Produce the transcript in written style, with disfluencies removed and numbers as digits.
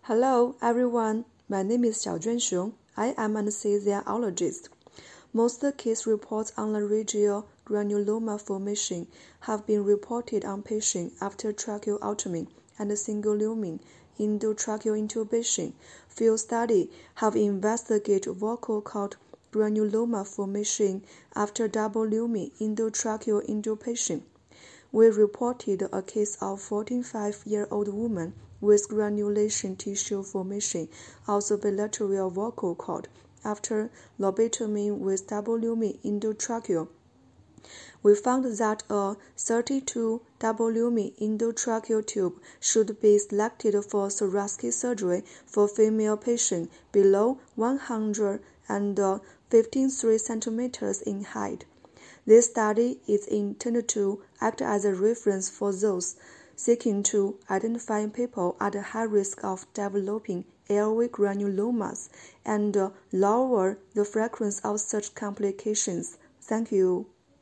Hello, everyone. My name is Xiaojuan Xiong. I am an anesthesiologist. Most case reports on laryngeal granuloma formation have been reported on patients after tracheotomy and single lumen endotracheal intubation. Few studies have investigated vocal cord granuloma formation after double lumen endotracheal intubation. We reported a case of 45-year-old woman with granulation tissue formation of the bilateral vocal cord after lobotomy with double lumen endotracheal. We found that a 32 double lumen endotracheal tube should be selected for thoracic surgery for female patients below 153 centimeters in height. This study is intended to act as a reference for those seeking to identify people at high risk of developing airway granulomas and lower the frequency of such complications. Thank you.